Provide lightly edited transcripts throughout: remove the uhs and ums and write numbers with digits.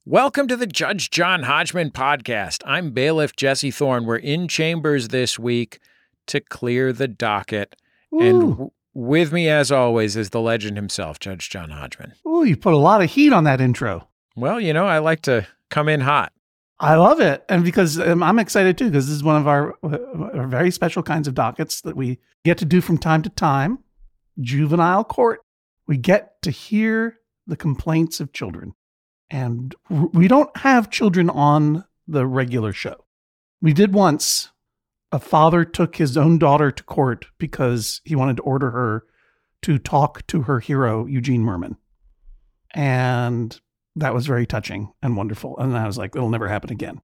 Welcome to the Judge John Hodgman podcast. I'm bailiff Jesse Thorne. We're in chambers this week to clear the docket. Ooh. And with me, as always, is the legend himself, Judge John Hodgman. Oh, you put a lot of heat on that intro. Well, you know, I like to come in hot. I love it. And because I'm excited too, because this is one of our very special kinds of dockets that we get to do from time to time. Juvenile court. We get to hear the complaints of children. And we don't have children on the regular show. We did once. A father took his own daughter to court because he wanted to order her to talk to her hero, Eugene Mirman. And that was very touching and wonderful. And I was like, it'll never happen again.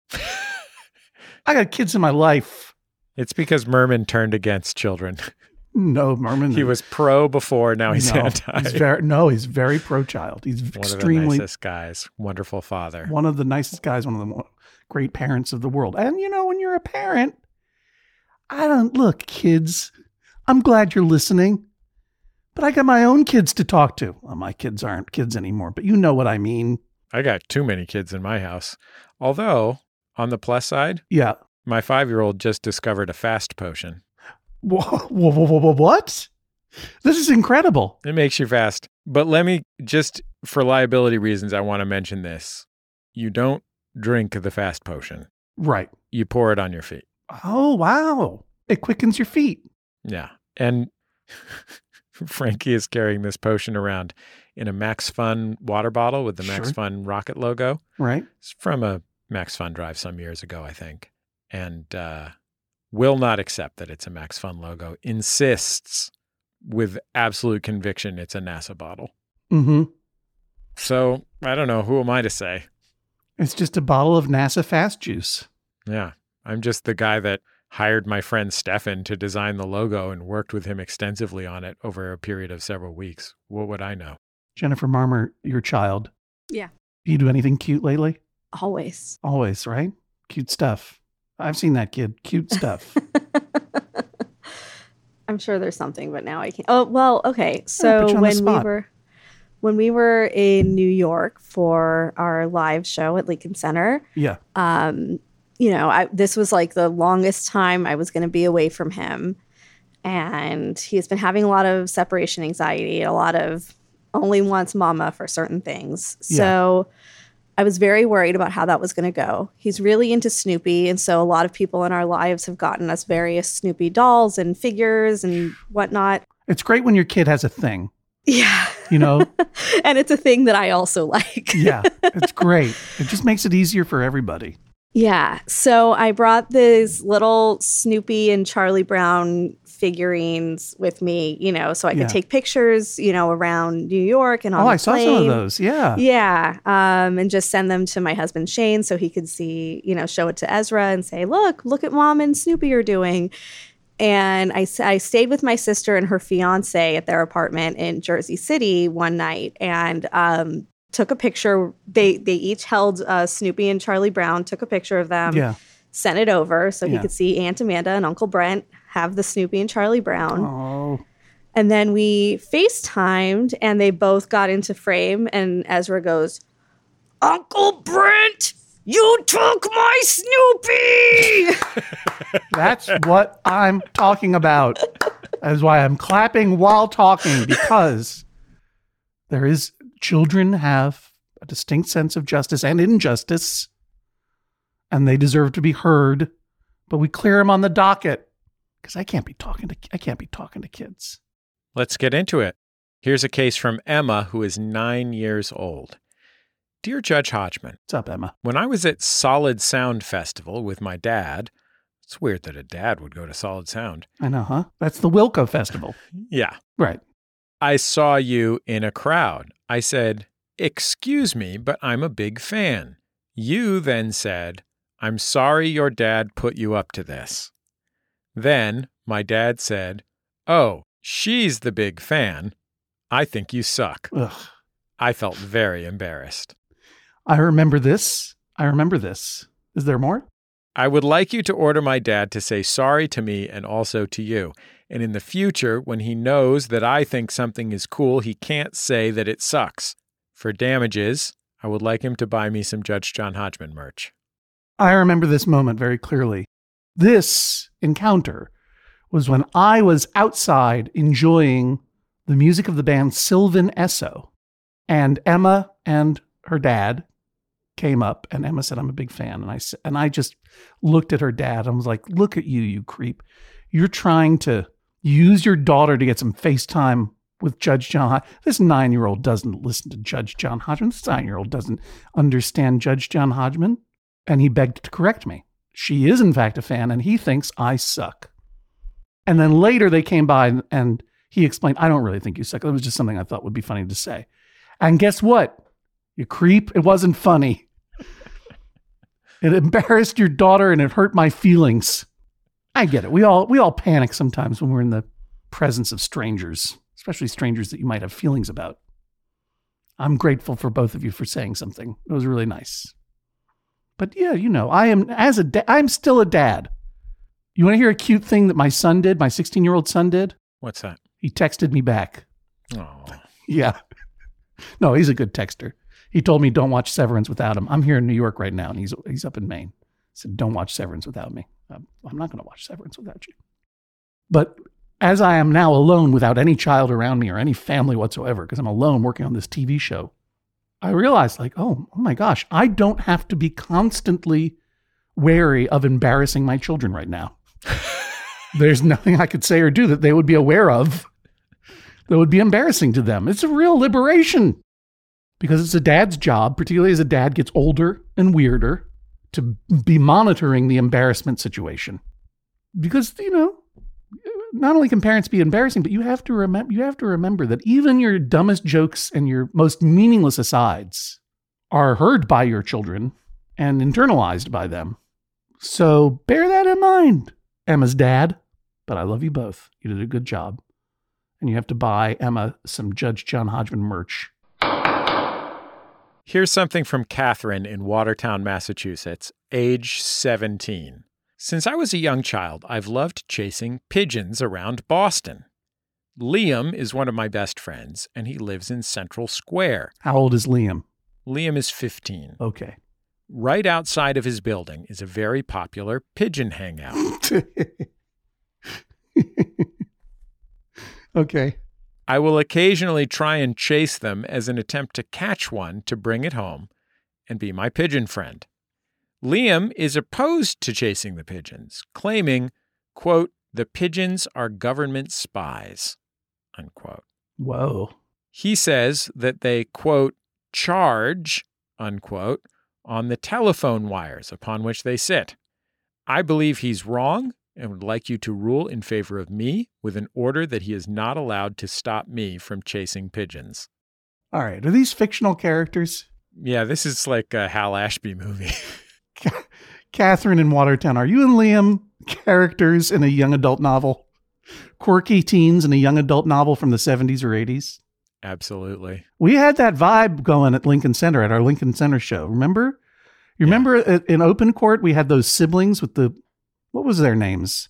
I got kids in my life. It's because Mirman turned against children. No, Mirman. He was pro before, now he's anti. He's very pro-child. He's extremely... One of the nicest guys. Wonderful father. One of the nicest guys, one of the great parents of the world. And, you know, when you're a parent, look, kids, I'm glad you're listening, but I got my own kids to talk to. Well, my kids aren't kids anymore, but you know what I mean. I got too many kids in my house. Although, on the plus side, yeah, my 5-year-old just discovered a fast potion. What? This is incredible. It makes you fast. But let me just, for liability reasons, I want to mention this. You don't drink the fast potion. Right. You pour it on your feet. Oh, wow. It quickens your feet. Yeah. And Frankie is carrying this potion around in a Max Fun water bottle with the Max Fun rocket logo. Right. It's from a Max Fun drive some years ago, I think. And will not accept that it's a Max Fun logo. Insists with absolute conviction it's a NASA bottle. Mm-hmm. So, I don't know. Who am I to say? It's just a bottle of NASA Fast Juice. Yeah. I'm just the guy that hired my friend Stefan to design the logo and worked with him extensively on it over a period of several weeks. What would I know? Jennifer Marmer, your child. Yeah. You do anything cute lately? Always. Always, right? Cute stuff. I've seen that kid. Cute stuff. I'm sure there's something, but now I can't. Oh, well, okay. So when we were in New York for our live show at Lincoln Center, yeah. You know, this was like the longest time I was going to be away from him. And he's been having a lot of separation anxiety, a lot of only wants mama for certain things. Yeah. So I was very worried about how that was going to go. He's really into Snoopy. And so a lot of people in our lives have gotten us various Snoopy dolls and figures and whatnot. It's great when your kid has a thing. Yeah. You know? And it's a thing that I also like. Yeah. It's great. It just makes it easier for everybody. Yeah. So I brought these little Snoopy and Charlie Brown figurines with me, you know, so I could take pictures, you know, around New York and on the plane. Saw some of those. Yeah. Yeah. And just send them to my husband, Shane, so he could see, you know, show it to Ezra and say, look what Mom and Snoopy are doing. And I stayed with my sister and her fiance at their apartment in Jersey City one night and took a picture. They each held Snoopy and Charlie Brown, took a picture of them, sent it over so he could see Aunt Amanda and Uncle Brent have the Snoopy and Charlie Brown. Oh. And then we FaceTimed and they both got into frame and Ezra goes, Uncle Brent, you took my Snoopy! That's what I'm talking about. That is why I'm clapping while talking, because children have a distinct sense of justice and injustice, and they deserve to be heard, but we clear them on the docket because I can't be talking to kids. Let's get into it. Here's a case from Emma, who is 9 years old. Dear Judge Hodgman. What's up, Emma? When I was at Solid Sound Festival with my dad, it's weird that a dad would go to Solid Sound. I know, huh? That's the Wilco Festival. Yeah. Right. I saw you in a crowd. I said, excuse me, but I'm a big fan. You then said, I'm sorry your dad put you up to this. Then my dad said, oh, she's the big fan. I think you suck. Ugh. I felt very embarrassed. I remember this. Is there more? I would like you to order my dad to say sorry to me and also to you. And in the future, when he knows that I think something is cool, he can't say that it sucks. For damages, I would like him to buy me some Judge John Hodgman merch. I remember this moment very clearly. This encounter was when I was outside enjoying the music of the band Sylvan Esso. And Emma and her dad came up, and Emma said, I'm a big fan. And I just looked at her dad and was like, look at you, you creep. You're trying to use your daughter to get some FaceTime with Judge John Hodgman. This 9-year-old doesn't listen to Judge John Hodgman. This 9-year-old doesn't understand Judge John Hodgman. And he begged to correct me. She is, in fact, a fan, and he thinks I suck. And then later they came by and he explained, I don't really think you suck. It was just something I thought would be funny to say. And guess what? You creep. It wasn't funny. It embarrassed your daughter and it hurt my feelings. I get it. We all panic sometimes when we're in the presence of strangers, especially strangers that you might have feelings about. I'm grateful for both of you for saying something. It was really nice. But yeah, I'm still a dad. You want to hear a cute thing that my son did? My 16-year-old son did? What's that? He texted me back. Oh. Yeah. No, he's a good texter. He told me don't watch Severance without him. I'm here in New York right now, and he's up in Maine. He said, don't watch Severance without me. I'm not going to watch Severance without you. But as I am now alone without any child around me or any family whatsoever, because I'm alone working on this TV show, I realized oh my gosh, I don't have to be constantly wary of embarrassing my children right now. There's nothing I could say or do that they would be aware of that would be embarrassing to them. It's a real liberation because it's a dad's job, particularly as a dad gets older and weirder, to be monitoring the embarrassment situation. Because, not only can parents be embarrassing, but you have to remember that even your dumbest jokes and your most meaningless asides are heard by your children and internalized by them. So bear that in mind, Emma's dad. But I love you both. You did a good job. And you have to buy Emma some Judge John Hodgman merch. Here's something from Catherine in Watertown, Massachusetts, age 17. Since I was a young child, I've loved chasing pigeons around Boston. Liam is one of my best friends, and he lives in Central Square. How old is Liam? Liam is 15. Okay. Right outside of his building is a very popular pigeon hangout. Okay. I will occasionally try and chase them as an attempt to catch one to bring it home and be my pigeon friend. Liam is opposed to chasing the pigeons, claiming, quote, the pigeons are government spies, unquote. Whoa. He says that they, quote, charge, unquote, on the telephone wires upon which they sit. I believe he's wrong and would like you to rule in favor of me with an order that he is not allowed to stop me from chasing pigeons. All right. Are these fictional characters? Yeah, this is like a Hal Ashby movie. Catherine in Watertown, are you and Liam characters in a young adult novel? Quirky teens in a young adult novel from the 70s or 80s? Absolutely. We had that vibe going at Lincoln Center, at our Lincoln Center show. Remember? You remember in Open Court, we had those siblings with what was their names?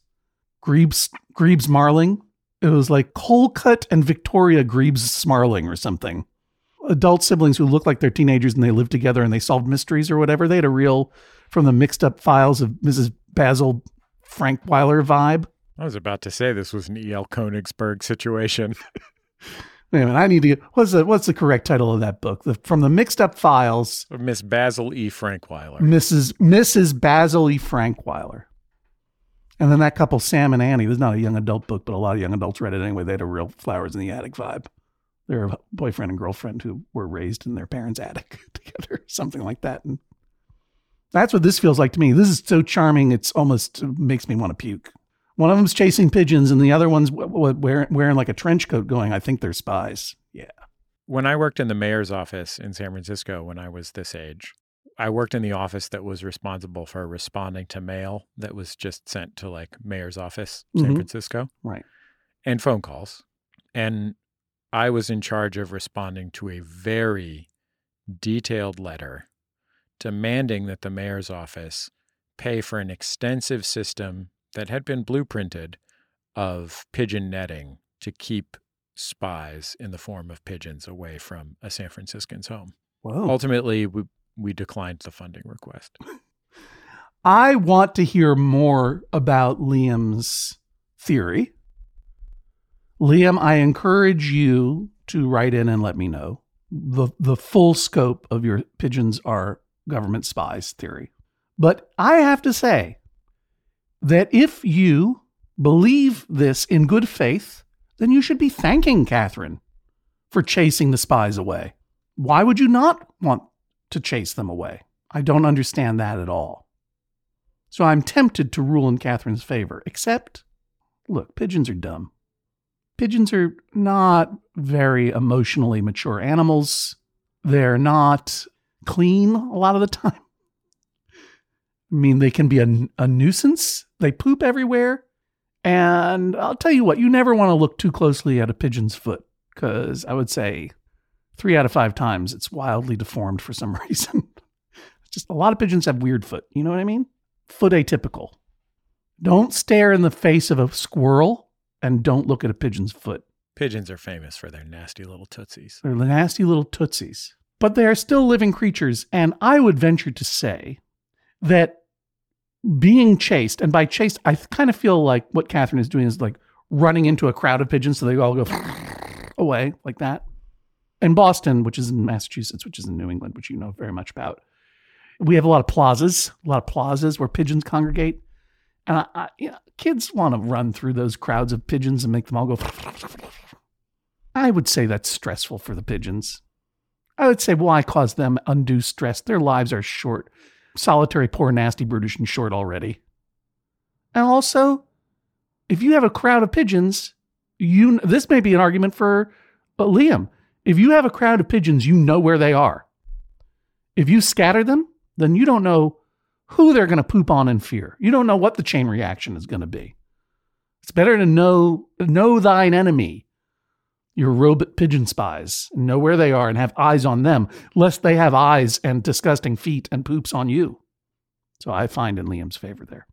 Grebes Marling. It was like Colcutt and Victoria Grebes Smarling or something. Adult siblings who looked like they're teenagers and they lived together and they solved mysteries or whatever. They had a real, from the mixed up files of Mrs. Basil Frankweiler vibe. I was about to say this was an E.L. Konigsberg situation. Wait a minute, I need to get, what's the correct title of that book? From the mixed up files of Miss Basil E. Frankweiler. Mrs. Basil E. Frankweiler. And then that couple, Sam and Annie, was not a young adult book, but a lot of young adults read it anyway. They had a real Flowers in the Attic vibe. They're a boyfriend and girlfriend who were raised in their parents' attic together, something like that. And that's what this feels like to me. This is so charming, it makes me want to puke. One of them's chasing pigeons and the other one's wearing like a trench coat going, I think they're spies. Yeah. When I worked in the mayor's office in San Francisco when I was this age, I worked in the office that was responsible for responding to mail that was just sent to like mayor's office, San Francisco. Right. And phone calls. And I was in charge of responding to a very detailed letter demanding that the mayor's office pay for an extensive system that had been blueprinted of pigeon netting to keep spies in the form of pigeons away from a San Franciscan's home. Whoa. Ultimately, we declined the funding request. I want to hear more about Liam's theory. Liam, I encourage you to write in and let me know the full scope of your pigeons are government spies theory. But I have to say that if you believe this in good faith, then you should be thanking Catherine for chasing the spies away. Why would you not want to chase them away? I don't understand that at all. So I'm tempted to rule in Catherine's favor, except, look, pigeons are dumb. Pigeons are not very emotionally mature animals. They're not clean a lot of the time. I mean, they can be a nuisance. They poop everywhere. And I'll tell you what, you never want to look too closely at a pigeon's foot, because I would say 3 out of 5 times it's wildly deformed for some reason. Just a lot of pigeons have weird foot. You know what I mean? Foot atypical. Don't stare in the face of a squirrel and don't look at a pigeon's foot. Pigeons are famous for their nasty little tootsies. They're the nasty little tootsies. But they are still living creatures. And I would venture to say that being chased, and by chased, I kind of feel like what Catherine is doing is like running into a crowd of pigeons so they all go away like that. In Boston, which is in Massachusetts, which is in New England, which you know very much about, we have a lot of plazas where pigeons congregate. And kids want to run through those crowds of pigeons and make them all go. I would say that's stressful for the pigeons. I would say, why cause them undue stress? Their lives are short. Solitary, poor, nasty, brutish, and short already. And also, if you have a crowd of pigeons, this may be an argument for Liam. If you have a crowd of pigeons, you know where they are. If you scatter them, then you don't know who they're going to poop on in fear. You don't know what the chain reaction is going to be. It's better to know thine enemy, your robot pigeon spies, and know where they are and have eyes on them, lest they have eyes and disgusting feet and poops on you. So I find in Liam's favor there.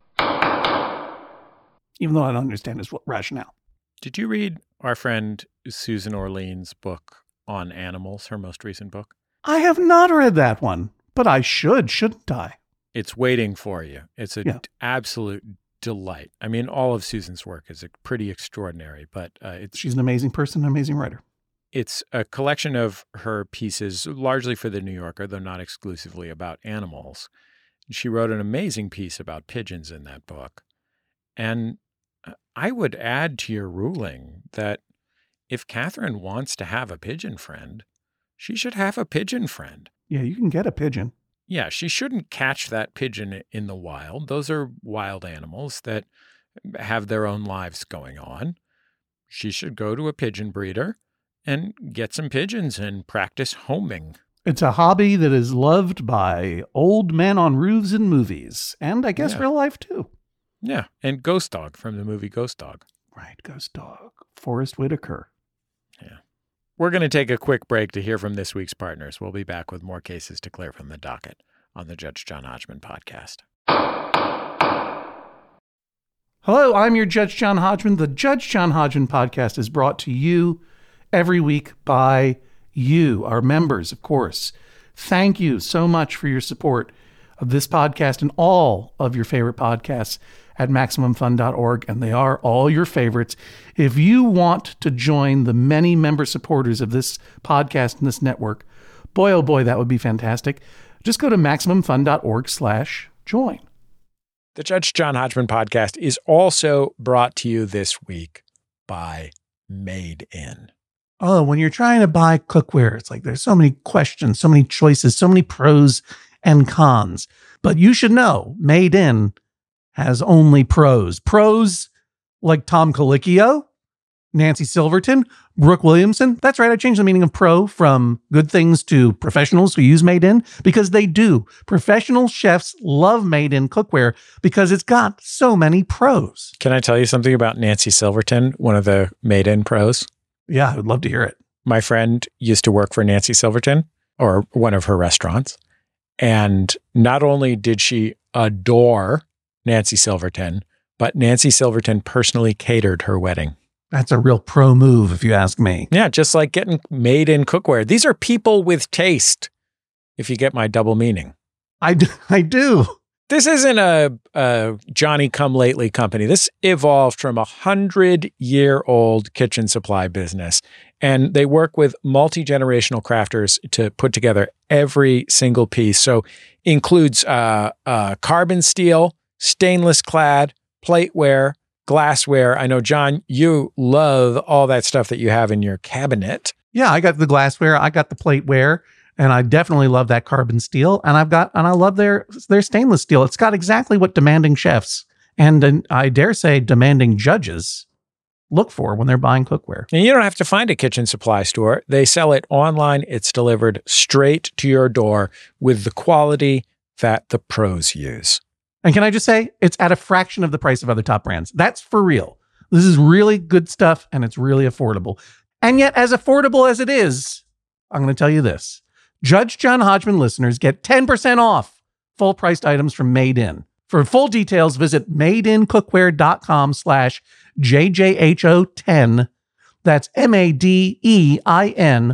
Even though I don't understand his rationale. Did you read our friend Susan Orlean's book on animals, her most recent book? I have not read that one, but I shouldn't I? It's waiting for you. It's an absolute delight. I mean, all of Susan's work is pretty extraordinary, but she's an amazing person, an amazing writer. It's a collection of her pieces, largely for The New Yorker, though not exclusively about animals. She wrote an amazing piece about pigeons in that book. And I would add to your ruling that if Catherine wants to have a pigeon friend, she should have a pigeon friend. Yeah, you can get a pigeon. Yeah, she shouldn't catch that pigeon in the wild. Those are wild animals that have their own lives going on. She should go to a pigeon breeder and get some pigeons and practice homing. It's a hobby that is loved by old men on roofs in movies, and I guess real life too. Yeah, and Ghost Dog from the movie Ghost Dog. Right, Ghost Dog. Forrest Whitaker. Yeah. We're going to take a quick break to hear from this week's partners. We'll be back with more cases to clear from the docket on the Judge John Hodgman podcast. Hello, I'm your Judge John Hodgman. The Judge John Hodgman podcast is brought to you every week by you, our members, of course. Thank you so much for your support of this podcast and all of your favorite podcasts at MaximumFun.org, and they are all your favorites. If you want to join the many member supporters of this podcast and this network, boy, oh boy, that would be fantastic. Just go to MaximumFun.org/join. The Judge John Hodgman podcast is also brought to you this week by Made In. Oh, when you're trying to buy cookware, it's like there's so many questions, so many choices, so many pros and cons. But you should know, Made In has only pros. Pros like Tom Colicchio, Nancy Silverton, Brooke Williamson. That's right, I changed the meaning of pro from good things to professionals who use Made In, because they do. Professional chefs love Made In cookware because it's got so many pros. Can I tell you something about Nancy Silverton, one of the Made In pros? Yeah, I would love to hear it. My friend used to work for Nancy Silverton, or one of her restaurants. And not only did she adore Nancy Silverton, but Nancy Silverton personally catered her wedding. That's a real pro move, if you ask me. Yeah, just like getting Made In cookware. These are people with taste. if you get my double meaning. I do. This isn't a Johnny-come-lately company. This evolved from 100-year-old kitchen supply business, and they work with multi-generational crafters to put together every single piece. So includes carbon steel, stainless clad, plateware, glassware. I know, John, you love all that stuff that you have in your cabinet. Yeah, I got the glassware, I got the plateware, and I definitely love that carbon steel. And I love their stainless steel. It's got exactly what demanding chefs and I dare say demanding judges look for when they're buying cookware. And you don't have to find a kitchen supply store. They sell it online. It's delivered straight to your door with the quality that the pros use. And can I just say, it's at a fraction of the price of other top brands. That's for real. This is really good stuff, and it's really affordable. And yet, as affordable as it is, I'm going to tell you this. Judge John Hodgman listeners get 10% off full-priced items from Made In. For full details, visit madeincookware.com/JJHO10. That's MADEIN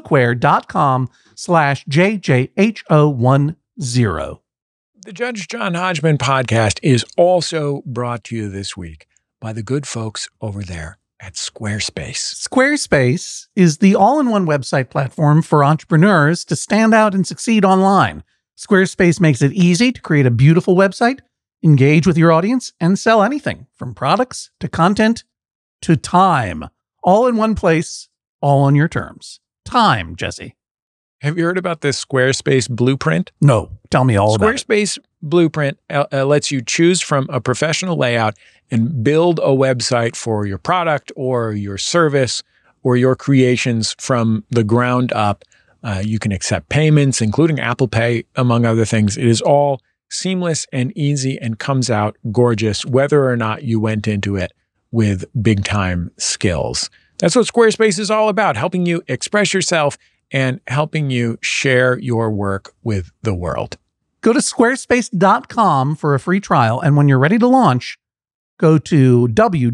cookware.com/JJHO10. The Judge John Hodgman podcast is also brought to you this week by the good folks over there at Squarespace. Squarespace is the all-in-one website platform for entrepreneurs to stand out and succeed online. Squarespace makes it easy to create a beautiful website, engage with your audience, and sell anything from products to content to time. All in one place, all on your terms. Time, Jesse. Have you heard about this Squarespace blueprint? No, tell me all about it. Squarespace blueprint lets you choose from a professional layout and build a website for your product or your service or your creations from the ground up. You can accept payments, including Apple Pay, among other things. It is all seamless and easy and comes out gorgeous, whether or not you went into it with big time skills. That's what Squarespace is all about, helping you express yourself and helping you share your work with the world. Go to squarespace.com for a free trial. And when you're ready to launch, go to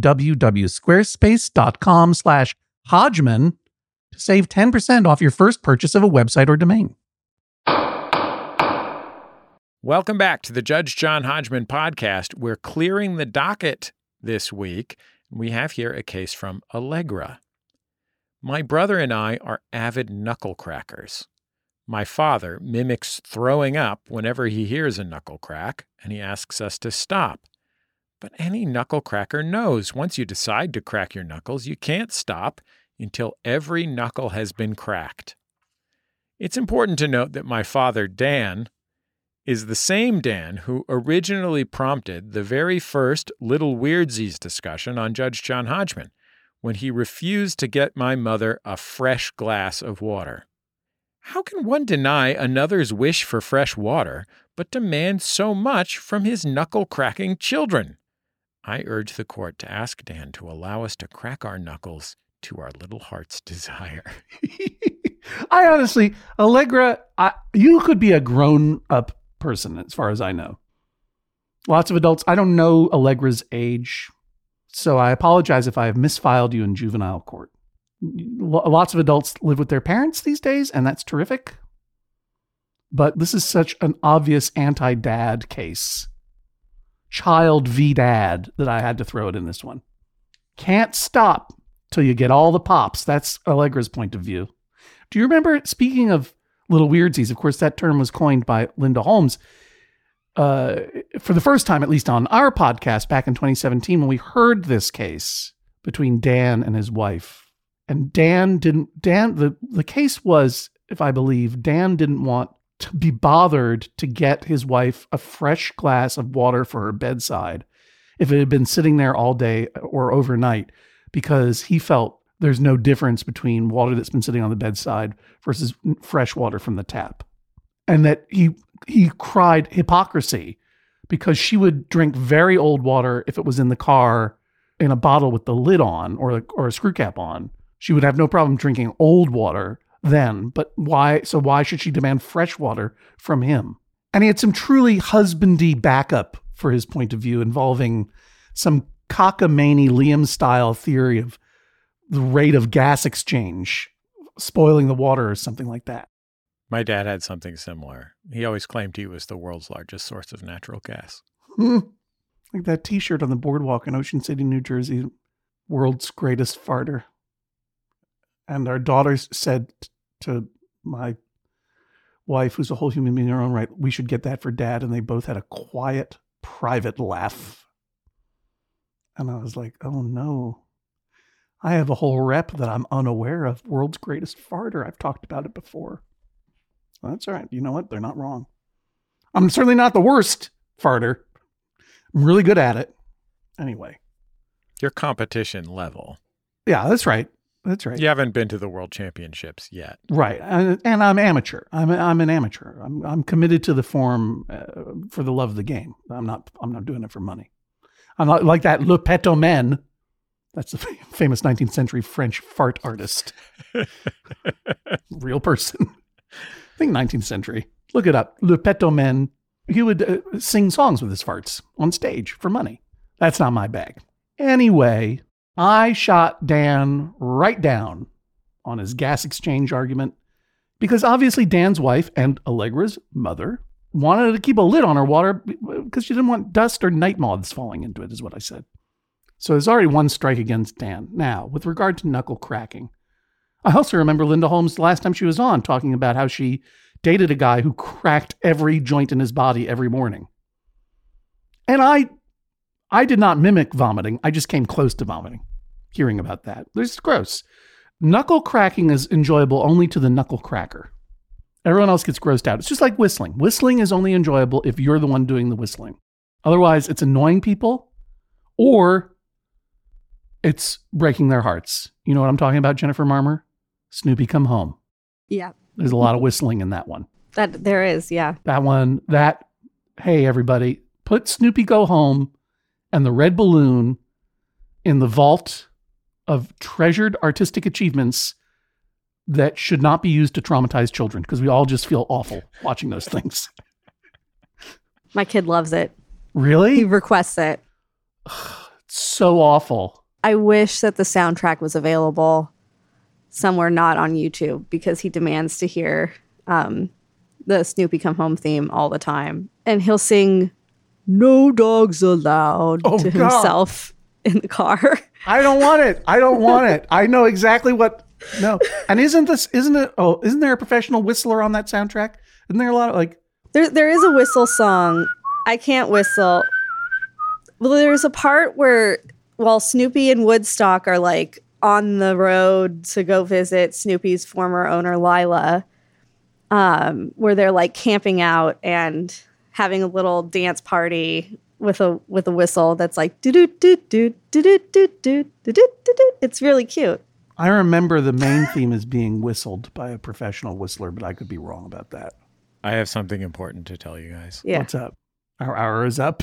www.squarespace.com/Hodgman to save 10% off your first purchase of a website or domain. Welcome back to the Judge John Hodgman podcast. We're clearing the docket this week. We have here a case from Allegra. My brother and I are avid knuckle crackers. My father mimics throwing up whenever he hears a knuckle crack, and he asks us to stop. But any knuckle cracker knows once you decide to crack your knuckles, you can't stop until every knuckle has been cracked. It's important to note that my father, Dan, is the same Dan who originally prompted the very first Little Weirdsies discussion on Judge John Hodgman, when he refused to get my mother a fresh glass of water. How can one deny another's wish for fresh water, but demand so much from his knuckle-cracking children? I urge the court to ask Dan to allow us to crack our knuckles to our little heart's desire. I honestly, Allegra, you could be a grown-up person as far as I know. Lots of adults. I don't know Allegra's age, so I apologize if I have misfiled you in juvenile court. Lots of adults live with their parents these days, and that's terrific. But this is such an obvious anti-dad case. Child v. dad, that I had to throw it in this one. Can't stop till you get all the pops. That's Allegra's point of view. Do you remember, speaking of Little Weirdsies, of course, that term was coined by Linda Holmes for the first time, at least on our podcast back in 2017, when we heard this case between Dan and his wife. And the case was, if I believe, Dan didn't want to be bothered to get his wife a fresh glass of water for her bedside if it had been sitting there all day or overnight, because he felt there's no difference between water that's been sitting on the bedside versus fresh water from the tap. And that he cried hypocrisy because she would drink very old water if it was in the car in a bottle with the lid on or a screw cap on. She would have no problem drinking old water then, but why should she demand fresh water from him? And he had some truly husbandy backup for his point of view, involving some cockamamie Liam-style theory of the rate of gas exchange spoiling the water or something like that. My dad had something similar. He always claimed he was the world's largest source of natural gas. Like that T-shirt on the boardwalk in Ocean City, New Jersey, world's greatest farter. And our daughters said to my wife, who's a whole human being in her own right, we should get that for Dad. And they both had a quiet, private laugh. And I was like, oh no. I have a whole rep that I'm unaware of. World's greatest farter. I've talked about it before. Well, that's all right. You know what? They're not wrong. I'm certainly not the worst farter. I'm really good at it. Anyway. Your competition level. Yeah, that's right. That's right. You haven't been to the World Championships yet. Right. And I'm amateur. I'm an amateur. I'm committed to the form for the love of the game. I'm not doing it for money. I'm not like that Le Petomen. That's the famous 19th century French fart artist. Real person. I think 19th century. Look it up. Le Petomen. He would sing songs with his farts on stage for money. That's not my bag. Anyway, I shot Dan right down on his gas exchange argument because obviously Dan's wife and Allegra's mother wanted to keep a lid on her water because she didn't want dust or night moths falling into it, is what I said. So there's already one strike against Dan. Now, with regard to knuckle cracking, I also remember Linda Holmes the last time she was on talking about how she dated a guy who cracked every joint in his body every morning. And I did not mimic vomiting. I just came close to vomiting, hearing about that. It's gross. Knuckle cracking is enjoyable only to the knuckle cracker. Everyone else gets grossed out. It's just like whistling. Whistling is only enjoyable if you're the one doing the whistling. Otherwise, it's annoying people or it's breaking their hearts. You know what I'm talking about, Jennifer Marmer? Snoopy Come Home. Yeah. There's a lot of whistling in that one. That there is, yeah. That one, hey, everybody, put Snoopy Go Home and the red balloon in the vault of treasured artistic achievements that should not be used to traumatize children because we all just feel awful watching those things. My kid loves it. Really? He requests it. It's so awful. I wish that the soundtrack was available somewhere not on YouTube because he demands to hear the Snoopy Come Home theme all the time. And he'll sing "No Dogs Allowed" to himself in the car. I don't want it. I don't want it. I know exactly what. No. And isn't there a professional whistler on that soundtrack? Isn't there a lot of like. There is a whistle song. I can't whistle. Well, there's a part where while Snoopy and Woodstock are like on the road to go visit Snoopy's former owner, Lila, where they're like camping out and having a little dance party with a whistle that's like do do do do do do do do do do. It's really cute. I remember the main theme is being whistled by a professional whistler, but I could be wrong about that. I have something important to tell you guys. Yeah. What's up? Our hour is up.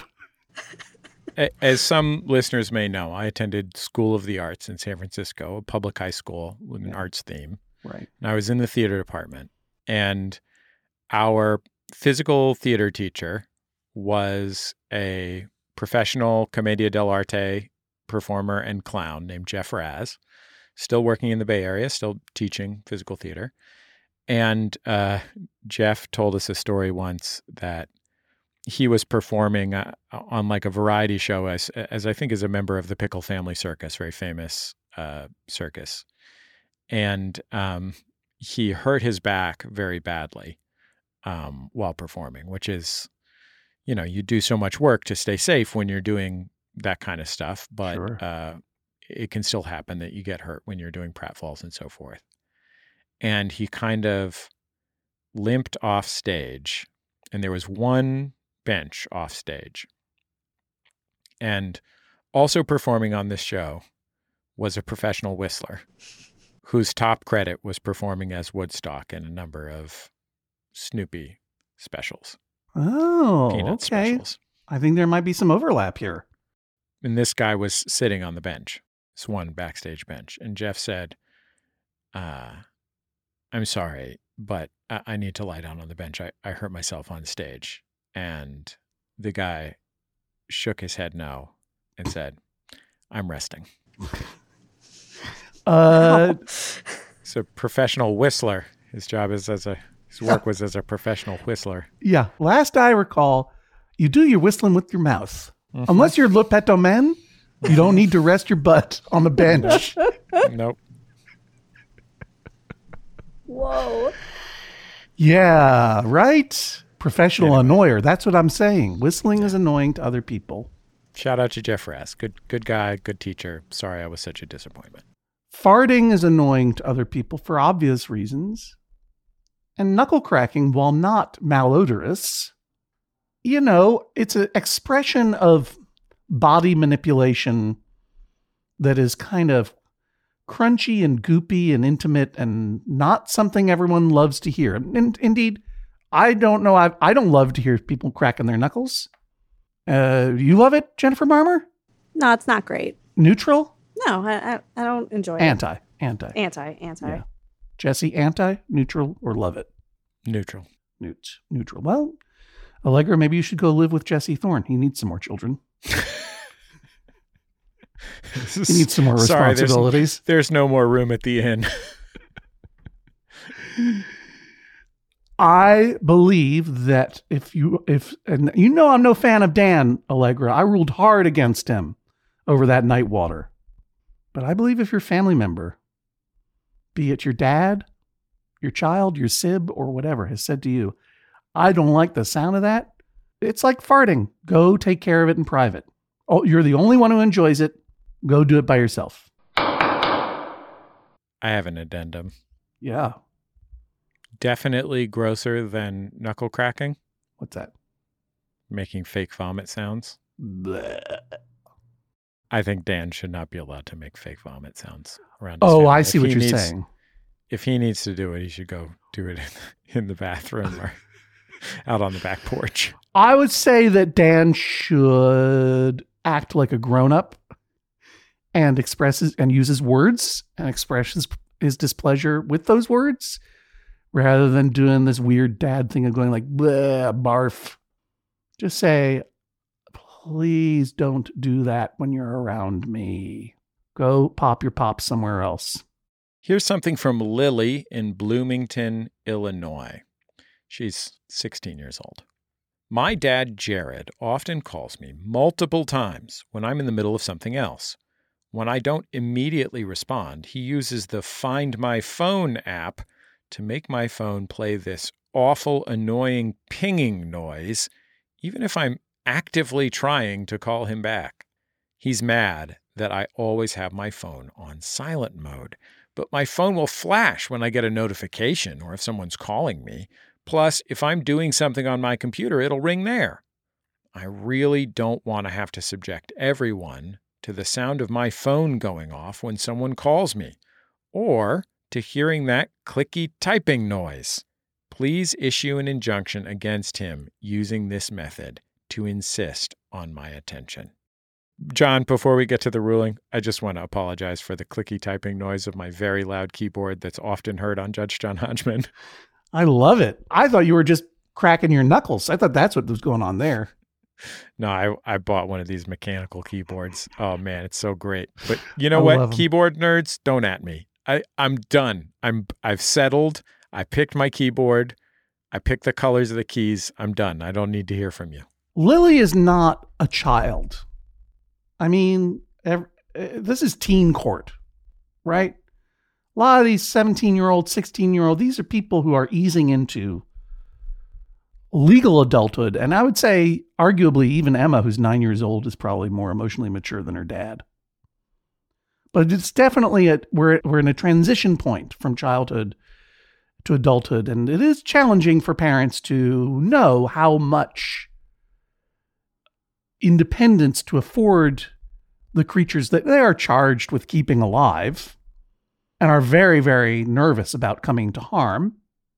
As some listeners may know, I attended School of the Arts in San Francisco, a public high school with an arts theme. Right. And I was in the theater department, and our physical theater teacher was a professional commedia dell'arte performer and clown named Jeff Raz, still working in the Bay Area, still teaching physical theater. And Jeff told us a story once that he was performing on like a variety show as I think is a member of the Pickle Family Circus, very famous circus. And he hurt his back very badly while performing, which is, you do so much work to stay safe when you're doing that kind of stuff, but sure. It can still happen that you get hurt when you're doing pratfalls and so forth. And he kind of limped off stage, and there was one bench off stage. And also performing on this show was a professional whistler whose top credit was performing as Woodstock in a number of Snoopy specials. Oh, Peanut okay. specials. I think there might be some overlap here. And this guy was sitting on the bench, this one backstage bench. And Jeff said, I'm sorry, but I need to lie down on the bench. I hurt myself on stage. And the guy shook his head no and said, I'm resting. So professional whistler. His job is as a His work was as a professional whistler. Yeah. Last I recall, you do your whistling with your mouth. Mm-hmm. Unless you're Le Petomen, you don't need to rest your butt on the bench. Nope. Whoa. Yeah, right? Professional annoyer. That's what I'm saying. Whistling is annoying to other people. Shout out to Jeff Rass. Good guy, good teacher. Sorry I was such a disappointment. Farting is annoying to other people for obvious reasons. And knuckle cracking, while not malodorous, it's an expression of body manipulation that is kind of crunchy and goopy and intimate and not something everyone loves to hear. And indeed, I don't know. I don't love to hear people cracking their knuckles. You love it, Jennifer Marmer? No, it's not great. Neutral? No, I don't enjoy it. Anti. Anti. Yeah. Jesse, anti, neutral, or love it? Neutral. Neutral. Well, Allegra, maybe you should go live with Jesse Thorne. He needs some more children. He needs some more responsibilities. Sorry, there's no more room at the inn. I believe that and I'm no fan of Dan, Allegra. I ruled hard against him over that night water. But I believe if your family member, be it your dad, your child, your sib, or whatever, has said to you, I don't like the sound of that, it's like farting. Go take care of it in private. Oh, you're the only one who enjoys it. Go do it by yourself. I have an addendum. Yeah. Definitely grosser than knuckle cracking. What's that? Making fake vomit sounds. Bleh. I think Dan should not be allowed to make fake vomit sounds around his Oh, family. I see what you're saying. If he needs to do it, he should go do it in the bathroom or out on the back porch. I would say that Dan should act like a grown-up and uses words and expresses his displeasure with those words rather than doing this weird dad thing of going like, bleh, barf. Just say, please don't do that when you're around me. Go pop your pop somewhere else. Here's something from Lily in Bloomington, Illinois. She's 16 years old. My dad, Jared, often calls me multiple times when I'm in the middle of something else. When I don't immediately respond, he uses the Find My Phone app to make my phone play this awful, annoying pinging noise, even if I'm actively trying to call him back. He's mad that I always have my phone on silent mode, but my phone will flash when I get a notification or if someone's calling me. Plus, if I'm doing something on my computer, it'll ring there. I really don't want to have to subject everyone to the sound of my phone going off when someone calls me, or to hearing that clicky typing noise. Please issue an injunction against him using this method to insist on my attention. John, before we get to the ruling, I just want to apologize for the clicky typing noise of my very loud keyboard that's often heard on Judge John Hodgman. I love it. I thought you were just cracking your knuckles. I thought that's what was going on there. No, I bought one of these mechanical keyboards. Oh, man, it's so great. But you know what? Keyboard nerds, don't at me. I'm done. I've settled. I picked my keyboard. I picked the colors of the keys. I'm done. I don't need to hear from you. Lily is not a child. I mean, this is teen court, right? A lot of these 17-year-old, 16-year-old, these are people who are easing into legal adulthood. And I would say, arguably, even Emma, who's 9 years old, is probably more emotionally mature than her dad. But it's definitely we're in a transition point from childhood to adulthood. And it is challenging for parents to know how much independence to afford the creatures that they are charged with keeping alive and are very, very nervous about coming to harm.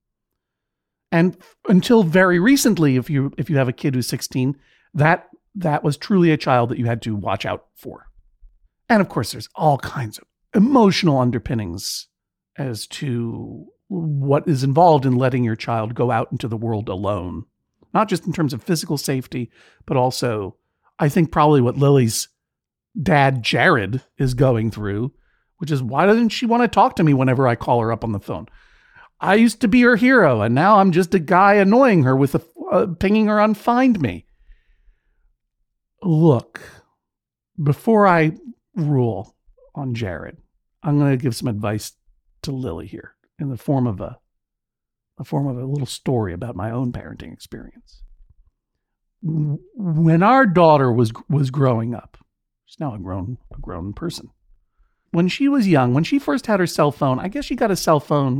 And until very recently, if you have a kid who's 16, that was truly a child that you had to watch out for. And of course, there's all kinds of emotional underpinnings as to what is involved in letting your child go out into the world alone. Not just in terms of physical safety, but also, I think probably what Lily's dad, Jared, is going through, which is, why doesn't she want to talk to me whenever I call her up on the phone? I used to be her hero, and now I'm just a guy annoying her with pinging her on Find Me. Look, before I rule on Jared, I'm going to give some advice to Lily here in the form of a little story about my own parenting experience. When our daughter was growing up, she's now a grown person. When she was young, when she first had her cell phone, I guess she got a cell phone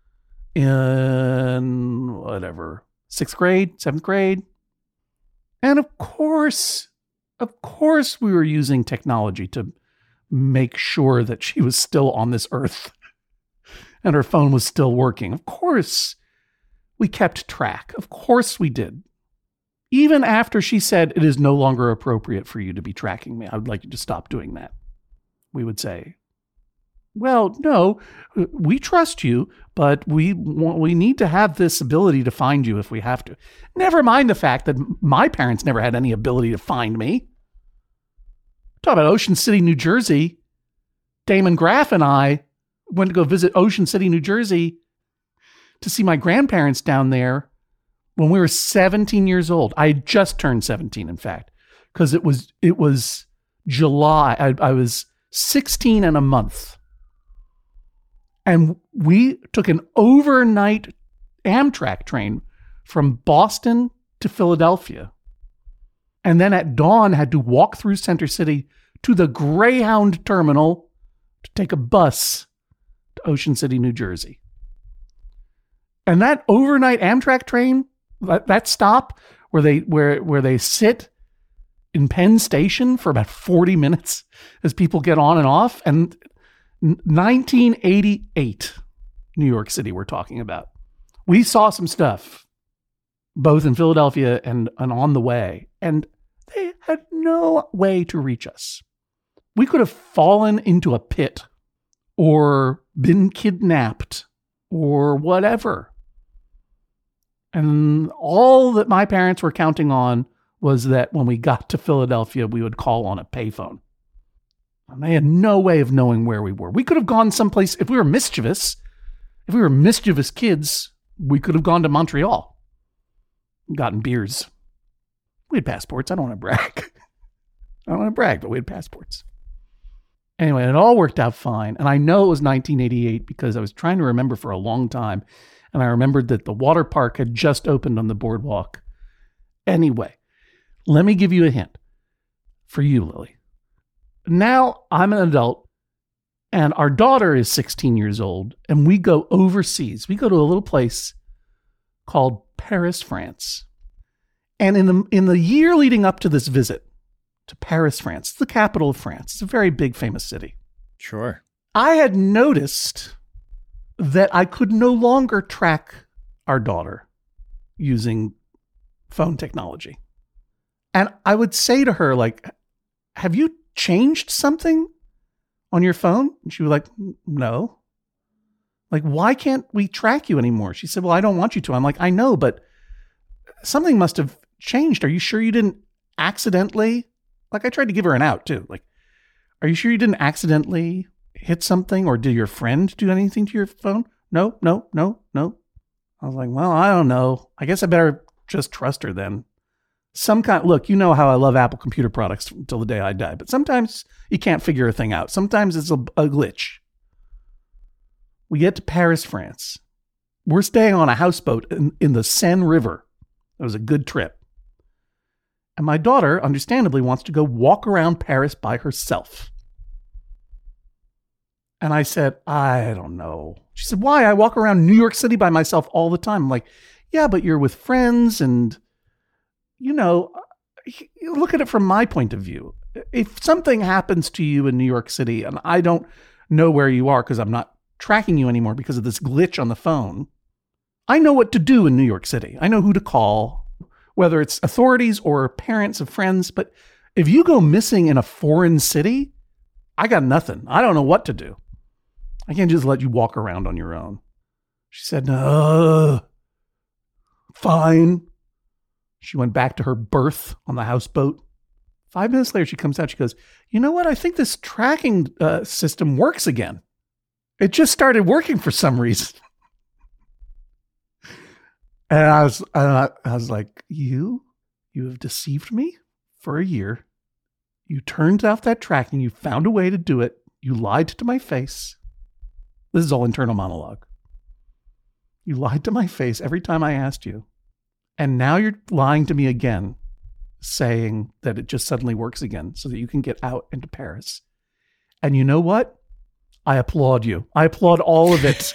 in whatever, 6th grade, 7th grade. And of course we were using technology to make sure that she was still on this earth and her phone was still working. Of course we kept track. Of course we did. Even after she said, it is no longer appropriate for you to be tracking me, I would like you to stop doing that. We would say, well, no, we trust you, but we need to have this ability to find you if we have to. Never mind the fact that my parents never had any ability to find me. Talk about Ocean City, New Jersey. Damon Graff and I went to go visit Ocean City, New Jersey to see my grandparents down there when we were 17 years old. I had just turned 17, in fact, because it was July. I was 16 and a month. And we took an overnight Amtrak train from Boston to Philadelphia. And then at dawn had to walk through Center City to the Greyhound terminal to take a bus to Ocean City, New Jersey. And that overnight Amtrak train, that stop where they sit in Penn Station for about 40 minutes as people get on and off, and 1988, New York City we're talking about. We saw some stuff, both in Philadelphia and on the way, and they had no way to reach us. We could have fallen into a pit or been kidnapped or whatever. And all that my parents were counting on was that when we got to Philadelphia, we would call on a payphone. And they had no way of knowing where we were. We could have gone someplace, if we were mischievous kids, we could have gone to Montreal and gotten beers. We had passports. I don't want to brag. But we had passports. Anyway, it all worked out fine. And I know it was 1988 because I was trying to remember for a long time. And I remembered that the water park had just opened on the boardwalk. Anyway, let me give you a hint for you, Lily. Now I'm an adult and our daughter is 16 years old and we go overseas. We go to a little place called Paris, France. And in the year leading up to this visit to Paris, France, the capital of France, it's a very big, famous city. Sure. I had noticed that I could no longer track our daughter using phone technology. And I would say to her, like, have you changed something on your phone? And she was like, no. Like, why can't we track you anymore? She said, well, I don't want you to. I'm like, I know, but something must have changed. Are you sure you didn't accidentally? Like, I tried to give her an out too. Like, are you sure you didn't accidentally hit something, or did your friend do anything to your phone? No. I was like, well, I don't know. I guess I better just trust her then. Look, you know how I love Apple computer products until the day I die, but sometimes you can't figure a thing out. Sometimes it's a glitch. We get to Paris, France. We're staying on a houseboat in the Seine River. It was a good trip. And my daughter, understandably, wants to go walk around Paris by herself. And I said, I don't know. She said, why? I walk around New York City by myself all the time. I'm like, yeah, but you're with friends and, you know, look at it from my point of view. If something happens to you in New York City and I don't know where you are because I'm not tracking you anymore because of this glitch on the phone, I know what to do in New York City. I know who to call, whether it's authorities or parents of friends. But if you go missing in a foreign city, I got nothing. I don't know what to do. I can't just let you walk around on your own. She said, no, fine. She went back to her berth on the houseboat. 5 minutes later, she comes out. She goes, you know what? I think this tracking system works again. It just started working for some reason. And I was like, you have deceived me for a year. You turned off that tracking. You found a way to do it. You lied to my face. This is all internal monologue. You lied to my face every time I asked you. And now you're lying to me again, saying that it just suddenly works again so that you can get out into Paris. And you know what? I applaud you. I applaud all of it.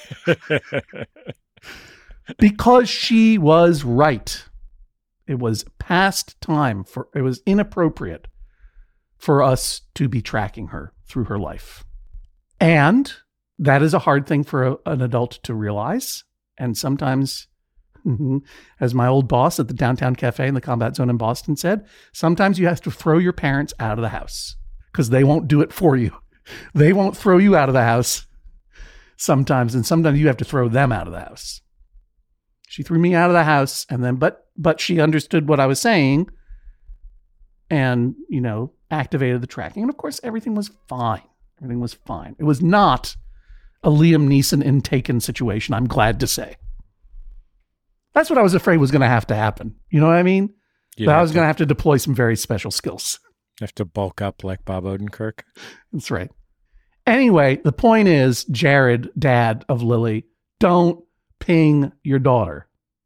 Because she was right. It was past time it was inappropriate for us to be tracking her through her life. And that is a hard thing for an adult to realize. And sometimes, as my old boss at the Downtown Cafe in the Combat Zone in Boston said, sometimes you have to throw your parents out of the house because they won't do it for you. They won't throw you out of the house sometimes, and sometimes you have to throw them out of the house. She threw me out of the house, and then but she understood what I was saying and, activated the tracking. And of course, everything was fine. Everything was fine. It was not a Liam Neeson in Taken situation, I'm glad to say. That's what I was afraid was going to happen. You know what I mean? That I was going to have to deploy some very special skills. You have to bulk up like Bob Odenkirk. That's right. Anyway, the point is, Jared, dad of Lily, don't ping your daughter.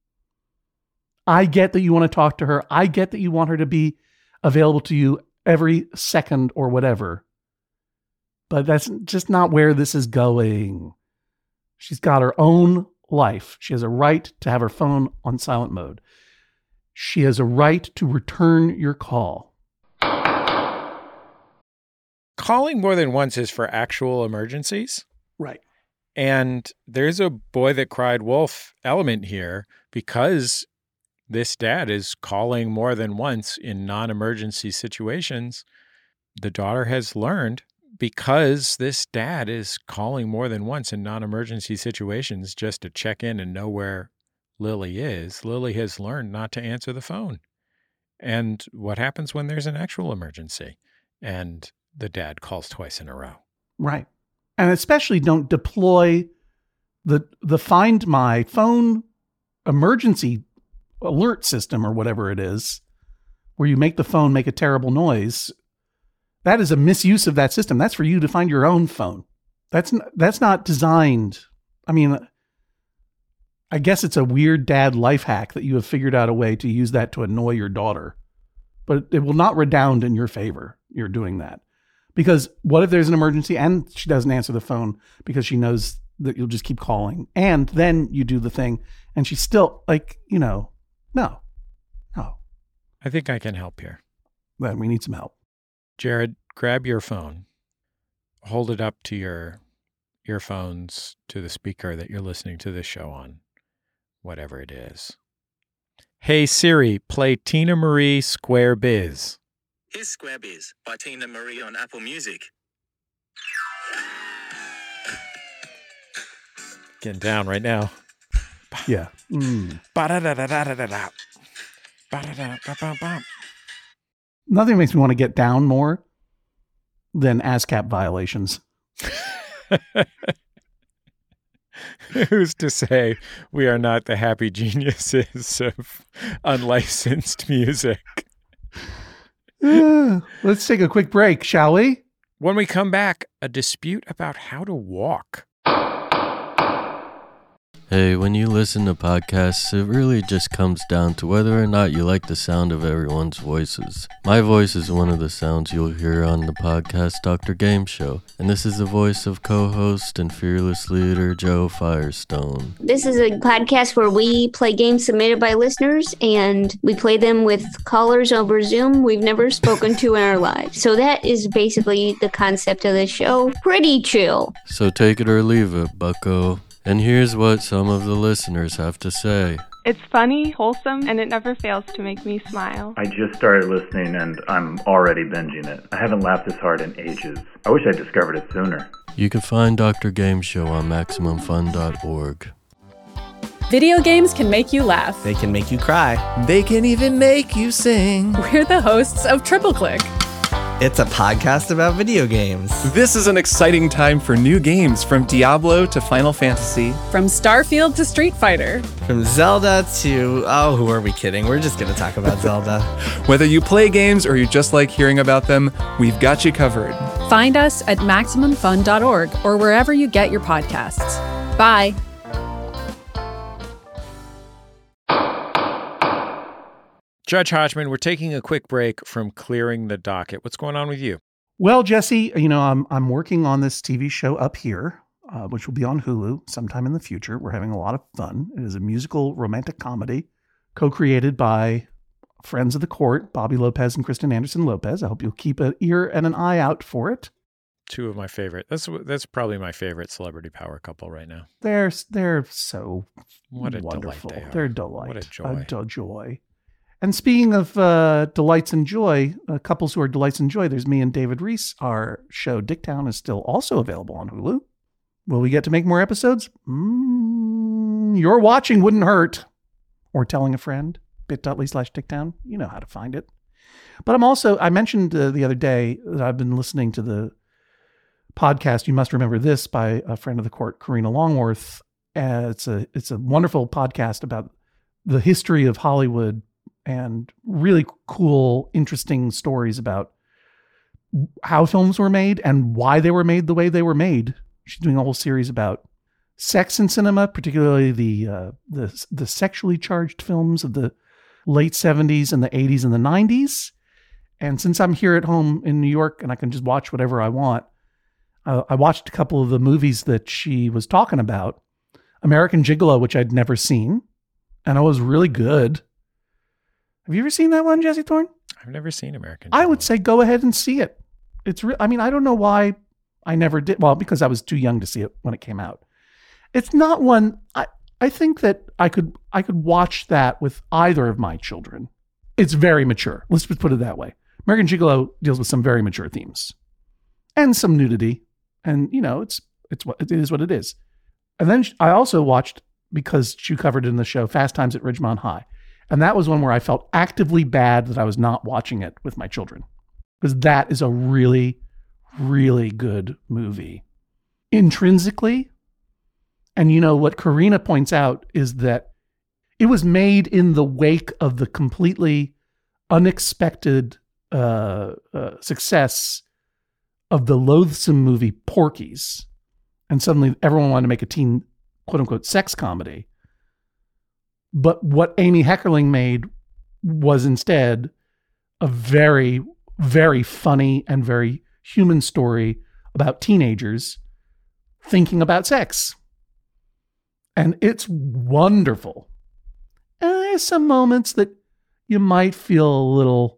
I get that you want to talk to her. I get that you want her to be available to you every second or whatever. But that's just not where this is going. She's got her own life. She has a right to have her phone on silent mode. She has a right to return your call. Calling more than once is for actual emergencies. Right. And there's a boy that cried wolf element here because this dad is calling more than once in non-emergency situations. The daughter has learned, because this dad is calling more than once in non-emergency situations just to check in and know where Lily is, Lily has learned not to answer the phone. And what happens when there's an actual emergency and the dad calls twice in a row? Right. And especially don't deploy the Find My Phone emergency alert system or whatever it is, where you make the phone make a terrible noise. That is a misuse of that system. That's for you to find your own phone. That's not designed. I mean, I guess it's a weird dad life hack that you have figured out a way to use that to annoy your daughter, but it will not redound in your favor. You're doing that because what if there's an emergency and she doesn't answer the phone because she knows that you'll just keep calling, and then you do the thing and she's still like, no. I think I can help here. Then we need some help. Jared, grab your phone, hold it up to your earphones, to the speaker that you're listening to this show on, whatever it is. Hey Siri, play Tina Marie Square Biz. Here's Square Biz by Tina Marie on Apple Music. Getting down right now. Yeah. Ba-da-da-da-da-da-da. Ba-da-da-ba-ba-ba. Nothing makes me want to get down more than ASCAP violations. Who's to say we are not the happy geniuses of unlicensed music? Let's take a quick break, shall we? When we come back, a dispute about how to walk. Hey, when you listen to podcasts, it really just comes down to whether or not you like the sound of everyone's voices. My voice is one of the sounds you'll hear on the podcast Dr. Game Show, and this is the voice of co-host and fearless leader Joe Firestone. This is a podcast where we play games submitted by listeners, and we play them with callers over Zoom we've never spoken to in our lives. So that is basically the concept of the show. Pretty chill. So take it or leave it, bucko. And here's what some of the listeners have to say. It's funny, wholesome, and it never fails to make me smile. I just started listening and I'm already binging it. I haven't laughed this hard in ages. I wish I discovered it sooner. You can find Dr. Game Show on MaximumFun.org. Video games can make you laugh. They can make you cry. They can even make you sing. We're the hosts of Triple Click. It's a podcast about video games. This is an exciting time for new games, from Diablo to Final Fantasy. From Starfield to Street Fighter. From Zelda to, oh, who are we kidding? We're just going to talk about Zelda. Whether you play games or you just like hearing about them, we've got you covered. Find us at MaximumFun.org or wherever you get your podcasts. Bye. Judge Hodgman, we're taking a quick break from clearing the docket. What's going on with you? Well, Jesse, I'm working on this TV show Up Here, which will be on Hulu sometime in the future. We're having a lot of fun. It is a musical romantic comedy co-created by friends of the court, Bobby Lopez and Kristen Anderson Lopez. I hope you'll keep an ear and an eye out for it. Two of my favorite. That's probably my favorite celebrity power couple right now. They're so Delight wonderful. they are. They're a delight. What a joy. A joy. And speaking of delights and joy, couples who are delights and joy, there's me and David Reese. Our show Dicktown is still also available on Hulu. Will we get to make more episodes? Your watching wouldn't hurt. Or telling a friend, bit.ly/Dicktown. You know how to find it. But I mentioned the other day that I've been listening to the podcast, You Must Remember This, by a friend of the court, Karina Longworth. It's a wonderful podcast about the history of Hollywood and really cool, interesting stories about how films were made and why they were made the way they were made. She's doing a whole series about sex in cinema, particularly the sexually charged films of the late 70s and the 80s and the 90s. And since I'm here at home in New York and I can just watch whatever I want, I watched a couple of the movies that she was talking about. American Gigolo, which I'd never seen, and it was really good. Have you ever seen that one, Jesse Thorne? I've never seen American Gigolo. I would say go ahead and see it. I don't know why I never did. Well, because I was too young to see it when it came out. It's not one, I think that I could watch that with either of my children. It's very mature. Let's just put it that way. American Gigolo deals with some very mature themes and some nudity. And, it is what it is. And then I also watched, because you covered it in the show, Fast Times at Ridgemont High. And that was one where I felt actively bad that I was not watching it with my children. Because that is a really, really good movie. Intrinsically, and what Karina points out is that it was made in the wake of the completely unexpected success of the loathsome movie Porky's. And suddenly everyone wanted to make a teen, quote unquote, sex comedy. But what Amy Heckerling made was instead a very, very funny and very human story about teenagers thinking about sex. And it's wonderful. And there's some moments that you might feel a little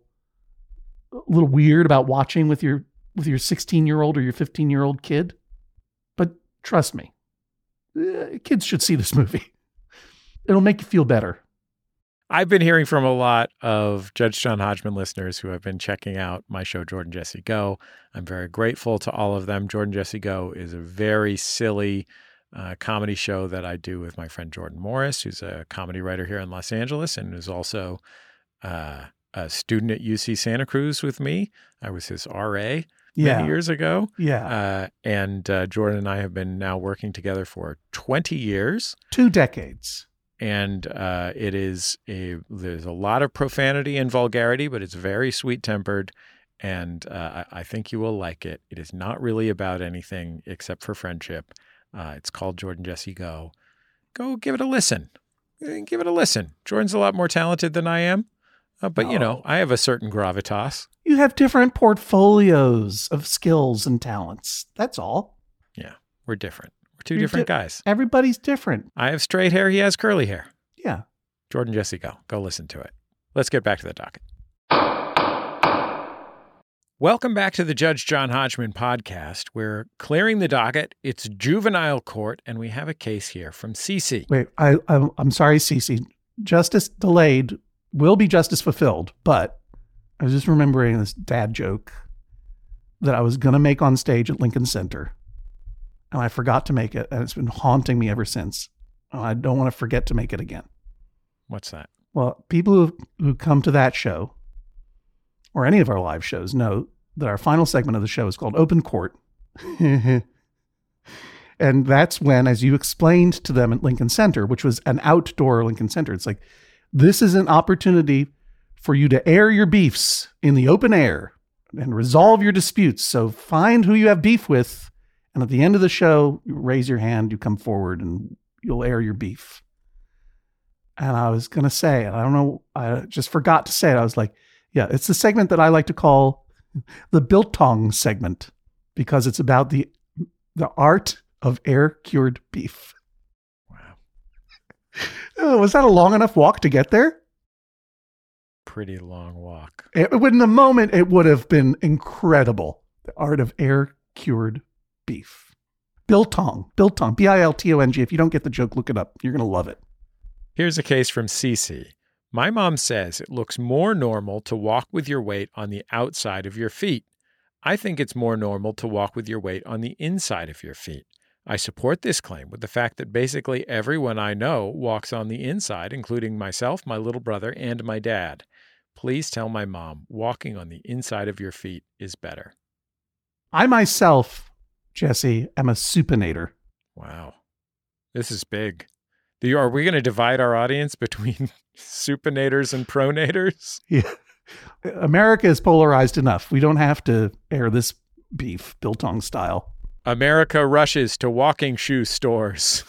weird about watching with your 16-year-old or your 15-year-old kid. But trust me, kids should see this movie. It'll make you feel better. I've been hearing from a lot of Judge John Hodgman listeners who have been checking out my show, Jordan Jesse Go. I'm very grateful to all of them. Jordan Jesse Go is a very silly comedy show that I do with my friend Jordan Morris, who's a comedy writer here in Los Angeles and who's also a student at UC Santa Cruz with me. I was his RA many years ago. Yeah. And Jordan and I have been now working together for 20 years. 2 decades. And there's a lot of profanity and vulgarity, but it's very sweet-tempered, and I think you will like it. It is not really about anything except for friendship. It's called Jordan Jesse Go. Go give it a listen. Give it a listen. Jordan's a lot more talented than I am, but I have a certain gravitas. You have different portfolios of skills and talents. That's all. Yeah, we're different. We're two different guys. Everybody's different. I have straight hair. He has curly hair. Yeah. Jordan Jesse Go. Go listen to it. Let's get back to the docket. Welcome back to the Judge John Hodgman podcast. We're clearing the docket. It's juvenile court, and we have a case here from Cece. Wait, I'm sorry, Cece. Justice delayed will be justice fulfilled, but I was just remembering this dad joke that I was going to make on stage at Lincoln Center. And I forgot to make it, and it's been haunting me ever since. I don't want to forget to make it again. What's that? Well, people who come to that show, or any of our live shows, know that our final segment of the show is called Open Court. And that's when, as you explained to them at Lincoln Center, which was an outdoor Lincoln Center, it's like, this is an opportunity for you to air your beefs in the open air and resolve your disputes. So find who you have beef with. And at the end of the show, you raise your hand, you come forward, and you'll air your beef. And I was going to say, and I don't know, I just forgot to say it. I was like, yeah, it's the segment that I like to call the Biltong segment, because it's about the art of air-cured beef. Wow. Was that a long enough walk to get there? Pretty long walk. In the moment, it would have been incredible. The art of air-cured beef. Biltong, Biltong. If you don't get the joke, look it up. You're going to love it. Here's a case from Cece. My mom says it looks more normal to walk with your weight on the outside of your feet. I think it's more normal to walk with your weight on the inside of your feet. I support this claim with the fact that basically everyone I know walks on the inside, including myself, my little brother, and my dad. Please tell my mom walking on the inside of your feet is better. I myself, Jesse, am a supinator. Wow. This is big. Are we going to divide our audience between supinators and pronators? Yeah. America is polarized enough. We don't have to air this beef, Biltong style. America rushes to walking shoe stores.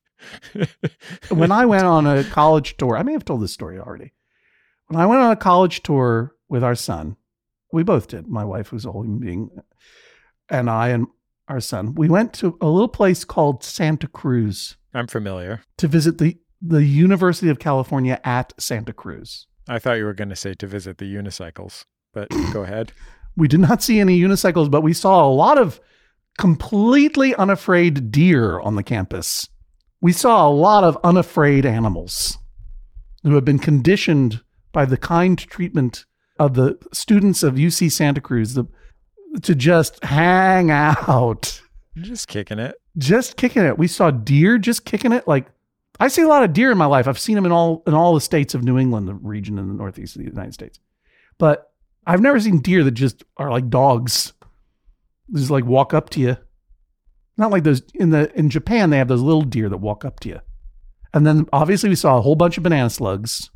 When I went on a college tour, I may have told this story already. When I went on a college tour with our son, we both did. My wife, who's a whole human being, and I and our son, we went to a little place called Santa Cruz. I'm familiar. To visit the University of California at Santa Cruz. I thought you were going to say to visit the unicycles, but go ahead. We did not see any unicycles, but we saw a lot of completely unafraid deer on the campus. We saw a lot of unafraid animals who have been conditioned by the kind treatment of the students of UC Santa Cruz to just hang out. Just kicking it. Just kicking it. We saw deer just kicking it. Like, I see a lot of deer in my life. I've seen them in all the states of New England, the region in the Northeast of the United States. But I've never seen deer that just are like dogs. They just like walk up to you. Not like those in Japan, they have those little deer that walk up to you. And then obviously we saw a whole bunch of banana slugs.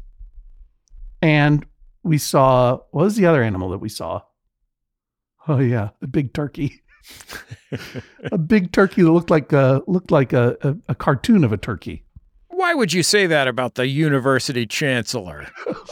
And we saw, what was the other animal that we saw? Oh yeah, a big turkey. A big turkey that looked like a cartoon of a turkey. Why would you say that about the university chancellor?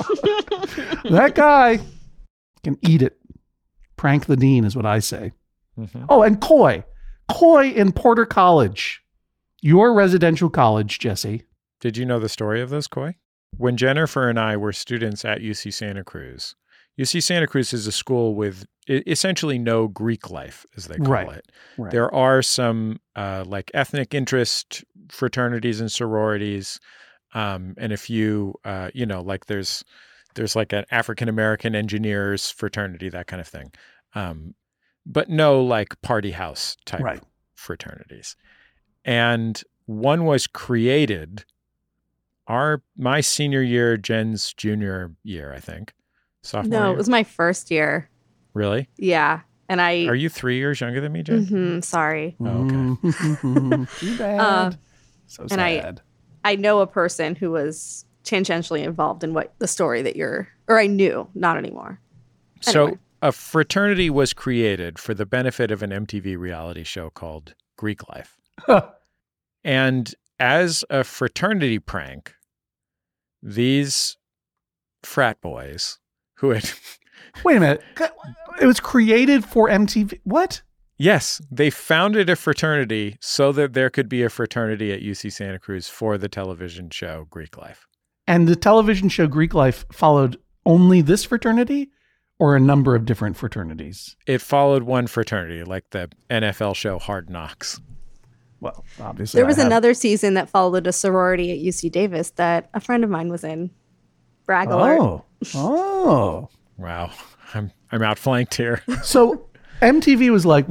That guy can eat it. Prank the dean is what I say. Mm-hmm. Oh, and Coy in Porter College, your residential college, Jesse. Did you know the story of this, Coy? When Jennifer and I were students at UC Santa Cruz, UC Santa Cruz is a school with essentially no Greek life, as they call it. Right. There are some like ethnic interest fraternities and sororities, and a few, like there's like an African-American engineers fraternity, that kind of thing. But no like party house type fraternities. And one was created my senior year, Jen's junior year, I think. Sophomore year. It was my first year. Really? Yeah. And Are you 3 years younger than me, Jen? Mm-hmm, sorry. Oh, okay. Too bad. So sad. And I know a person who was tangentially involved in what the story that I knew, not anymore. Anyway. So a fraternity was created for the benefit of an MTV reality show called Greek Life. And as a fraternity prank, these frat boys who had... Wait a minute. It was created for MTV. What? Yes. They founded a fraternity so that there could be a fraternity at UC Santa Cruz for the television show Greek Life. And the television show Greek Life followed only this fraternity or a number of different fraternities? It followed one fraternity, like the NFL show Hard Knocks. Well, obviously. There was another season that followed a sorority at UC Davis that a friend of mine was in. Brag alert. Oh. Wow. I'm outflanked here. So MTV was like,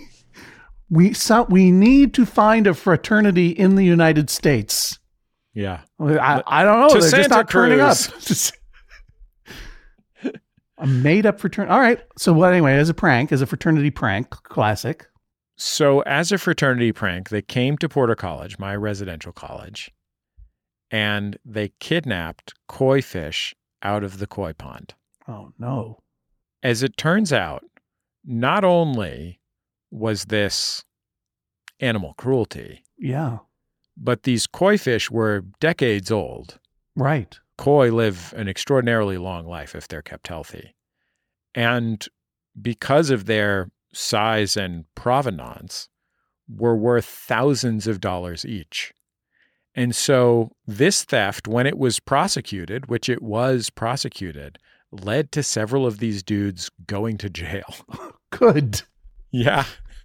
we need to find a fraternity in the United States. Yeah. I don't know. They're Santa just not Cruz. turning up. A made-up fraternity. All right. So, well, anyway, as a fraternity prank, classic. So as a fraternity prank, they came to Porter College, my residential college, and they kidnapped koi fish out of the koi pond. Oh, no. As it turns out, not only was this animal cruelty, Yeah. but these koi fish were decades old. Right. Koi live an extraordinarily long life if they're kept healthy. And because of their size and provenance, were worth thousands of dollars each. And so this theft, when it was prosecuted, which it was prosecuted, led to several of these dudes going to jail. Good. Yeah.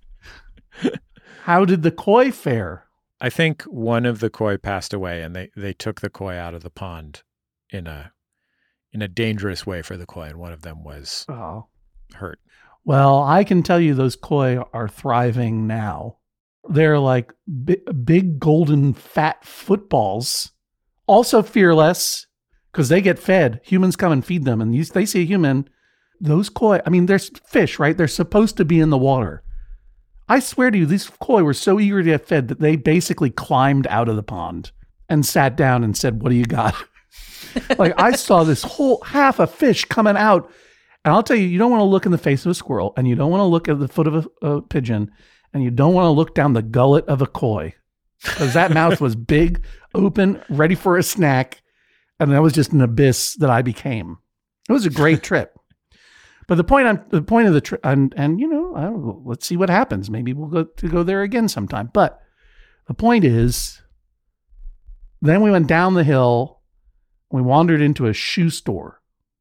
How did the koi fare? I think one of the koi passed away, and they took the koi out of the pond in a dangerous way for the koi, and one of them was hurt. Well, I can tell you those koi are thriving now. They're like big golden fat footballs, also fearless because they get fed. Humans come and feed them, and they see a human. Those koi, I mean, they're fish, right? They're supposed to be in the water. I swear to you, these koi were so eager to get fed that they basically climbed out of the pond and sat down and said, "What do you got?" Like, I saw this whole half a fish coming out. And I'll tell you, you don't want to look in the face of a squirrel, and you don't want to look at the foot of a pigeon, and you don't want to look down the gullet of a koi, because that mouth was big, open, ready for a snack. And that was just an abyss that I became. It was a great trip. But the point of the trip, and you know, let's see what happens. Maybe we'll go there again sometime. But the point is, then we went down the hill. We wandered into a shoe store.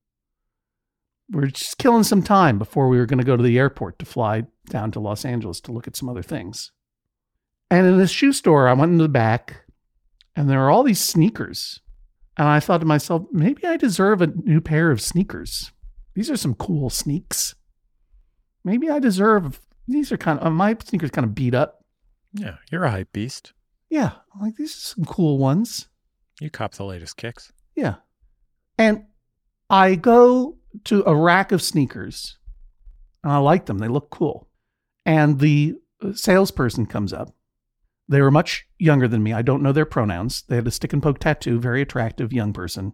We were just killing some time before we were going to go to the airport to fly down to Los Angeles to look at some other things. And in this shoe store, I went into the back, and there are all these sneakers. And I thought to myself, maybe I deserve a new pair of sneakers. These are some cool sneaks. Maybe I deserve, these are kind of, my sneakers kind of beat up. Yeah, you're a hype beast. Yeah, I'm like, these are some cool ones. You cop the latest kicks. Yeah. And I go to a rack of sneakers, and I like them. They look cool. And the salesperson comes up. They were much younger than me. I don't know their pronouns. They had a stick and poke tattoo, very attractive young person.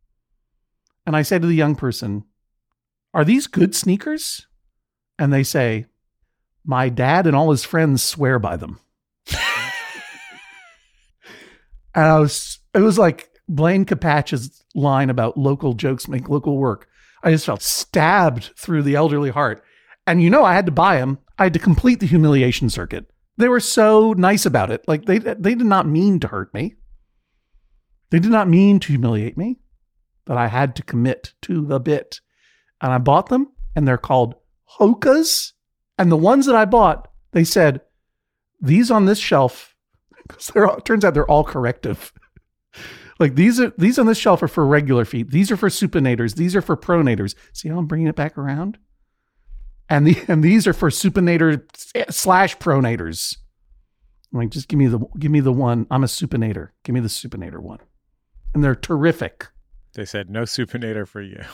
And I say to the young person, "Are these good sneakers?" And they say, "My dad and all his friends swear by them." And it was like Blaine Capatch's line about local jokes make local work. I just felt stabbed through the elderly heart. And you know, I had to buy them. I had to complete the humiliation circuit. They were so nice about it. Like they did not mean to hurt me. They did not mean to humiliate me, but I had to commit to the bit. And I bought them, and they're called Hokas. And the ones that I bought, they said, these on this shelf, because it turns out they're all corrective. Like these on this shelf are for regular feet. These are for supinators. These are for pronators. See how I'm bringing it back around? And these are for supinator / pronators. I'm like, just give me the one. I'm a supinator. Give me the supinator one. And they're terrific. They said no supinator for you.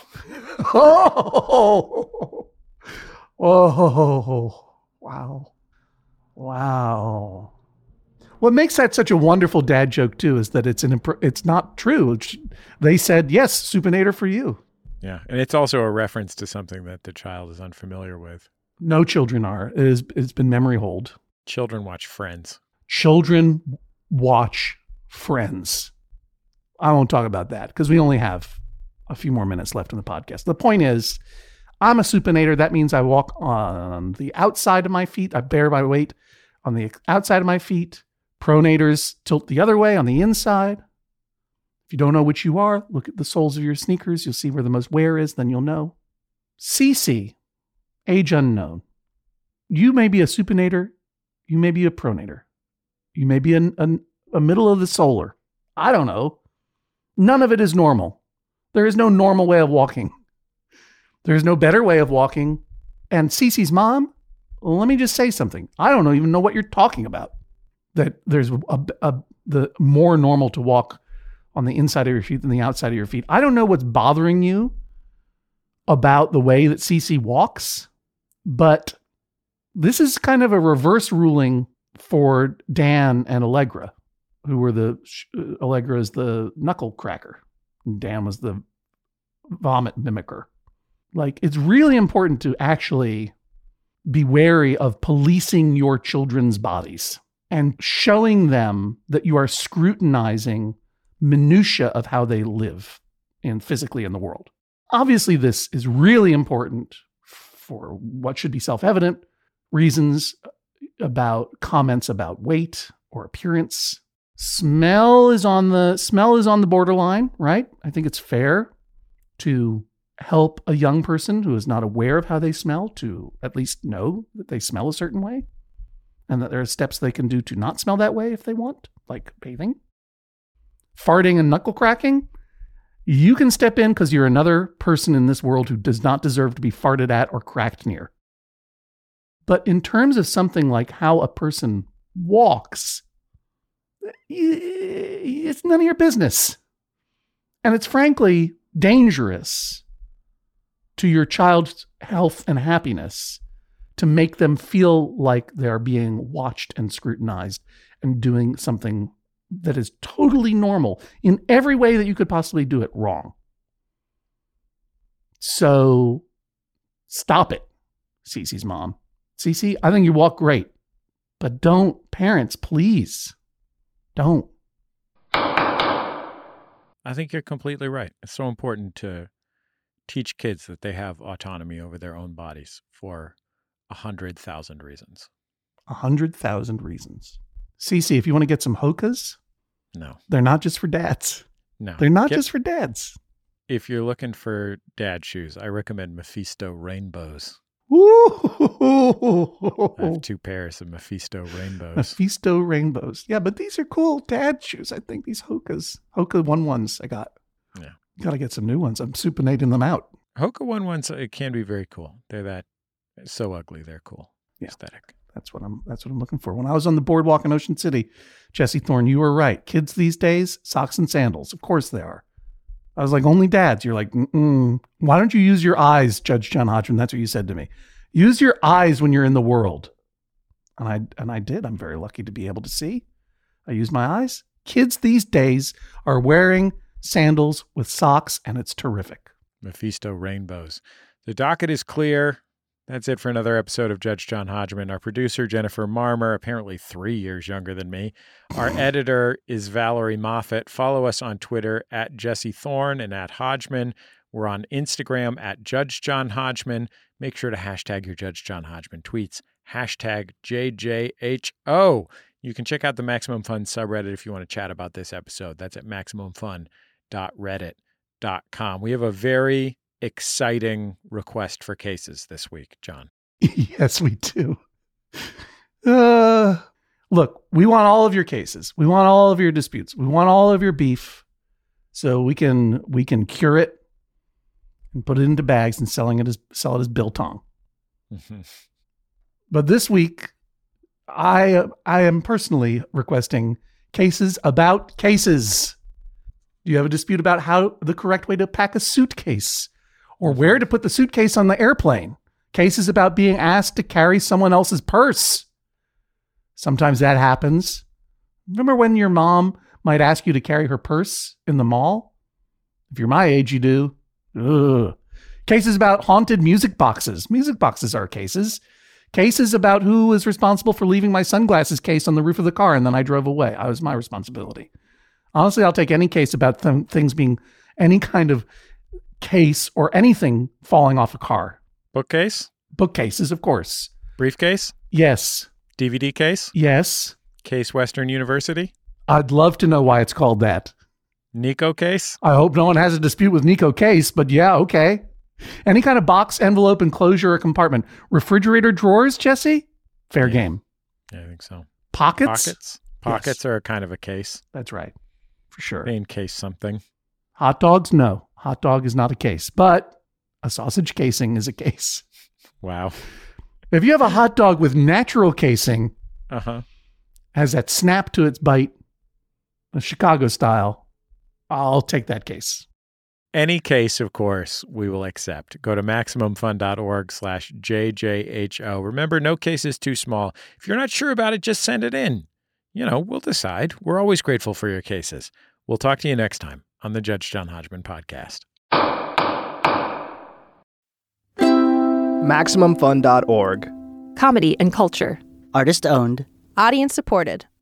Oh, wow. What makes that such a wonderful dad joke too is that it's not true. They said, yes, supinator for you. Yeah. And it's also a reference to something that the child is unfamiliar with. No children are. It's been memory hold. Children watch Friends. Children watch Friends. I won't talk about that because we only have a few more minutes left in the podcast. The point is, I'm a supinator. That means I walk on the outside of my feet. I bear my weight on the outside of my feet. Pronators tilt the other way on the inside. If you don't know which you are, look at the soles of your sneakers. You'll see where the most wear is, then you'll know. CC, age unknown. You may be a supinator. You may be a pronator. You may be a middle of the solar. I don't know. None of it is normal. There is no normal way of walking. There is no better way of walking. And CC's mom, let me just say something. I don't even know what you're talking about. That there's the more normal to walk on the inside of your feet than the outside of your feet. I don't know what's bothering you. about the way that Cece walks, but this is kind of a reverse ruling for Dan and Allegra, who were Allegra is the knuckle cracker. Dan was the vomit mimicker. Like, it's really important to actually be wary of policing your children's bodies and showing them that you are scrutinizing minutia of how they live physically in the world. Obviously, this is really important for what should be self-evident reasons about comments about weight or appearance. Smell is on the borderline, right? I think it's fair to help a young person who is not aware of how they smell to at least know that they smell a certain way and that there are steps they can do to not smell that way if they want, like bathing. Farting and knuckle cracking, you can step in because you're another person in this world who does not deserve to be farted at or cracked near. But in terms of something like how a person walks, it's none of your business. And it's frankly dangerous to your child's health and happiness to make them feel like they're being watched and scrutinized and doing something that is totally normal in every way that you could possibly do it wrong. So stop it, Cece's mom. Cece, I think you walk great, but don't, parents, please, don't. I think you're completely right. It's so important to teach kids that they have autonomy over their own bodies for 100,000 reasons. 100,000 reasons. Cece, if you want to get some Hokas, no, they're not just for dads. No, they're not just for dads. If you're looking for dad shoes, I recommend Mephisto Rainbows. Ooh. I have 2 pairs of Mephisto Rainbows. Mephisto Rainbows. Yeah, but these are cool dad shoes. I think these Hoka 1-1s I got. Yeah. Got to get some new ones. I'm supinating them out. Hoka 1-1s, it can be very cool. They're so ugly. They're cool. Yeah. Aesthetic. That's what I'm looking for. When I was on the boardwalk in Ocean City, Jesse Thorne, you were right. Kids these days, socks and sandals. Of course they are. I was like, only dads. You're like, why don't you use your eyes, Judge John Hodgman? That's what you said to me. Use your eyes when you're in the world. And I did. I'm very lucky to be able to see. I use my eyes. Kids these days are wearing sandals with socks, and it's terrific. Mephisto Rainbows. The docket is clear. That's it for another episode of Judge John Hodgman. Our producer, Jennifer Marmer, apparently 3 years younger than me. Our editor is Valerie Moffat. Follow us on Twitter at Jesse Thorne and at Hodgman. We're on Instagram at Judge John Hodgman. Make sure to hashtag your Judge John Hodgman tweets. Hashtag JJHO. You can check out the Maximum Fun subreddit if you want to chat about this episode. That's at maximumfun.reddit.com. We have a very exciting request for cases this week, John. Yes, we do. Look, we want all of your cases. We want all of your disputes. We want all of your beef so we can cure it and put it into bags and sell it as biltong. Mm-hmm. But this week, I am personally requesting cases about cases. Do you have a dispute about how the correct way to pack a suitcase or where to put the suitcase on the airplane? Cases about being asked to carry someone else's purse. Sometimes that happens. Remember when your mom might ask you to carry her purse in the mall? If you're my age, you do. Ugh. Cases about haunted music boxes. Music boxes are cases. Cases about who is responsible for leaving my sunglasses case on the roof of the car and then I drove away. It was my responsibility. Honestly, I'll take any case about things being any kind of case or anything falling off a car. Bookcase? Bookcases, of course. Briefcase? Yes. DVD case? Yes. Case Western University? I'd love to know why it's called that. Nico case? I hope no one has a dispute with Nico case, but yeah, okay. Any kind of box, envelope, enclosure, or compartment. Refrigerator drawers, Jesse? Fair game. Yeah, I think so. Pockets? Pockets are kind of a case. That's right. For sure. They encase something. Hot dogs? No. Hot dog is not a case, but a sausage casing is a case. Wow. If you have a hot dog with natural casing, has that snap to its bite, the Chicago style, I'll take that case. Any case, of course, we will accept. Go to MaximumFun.org/JJHO. Remember, no case is too small. If you're not sure about it, just send it in. We'll decide. We're always grateful for your cases. We'll talk to you next time on the Judge John Hodgman podcast. MaximumFun.org. Comedy and culture. Artist owned. Audience supported.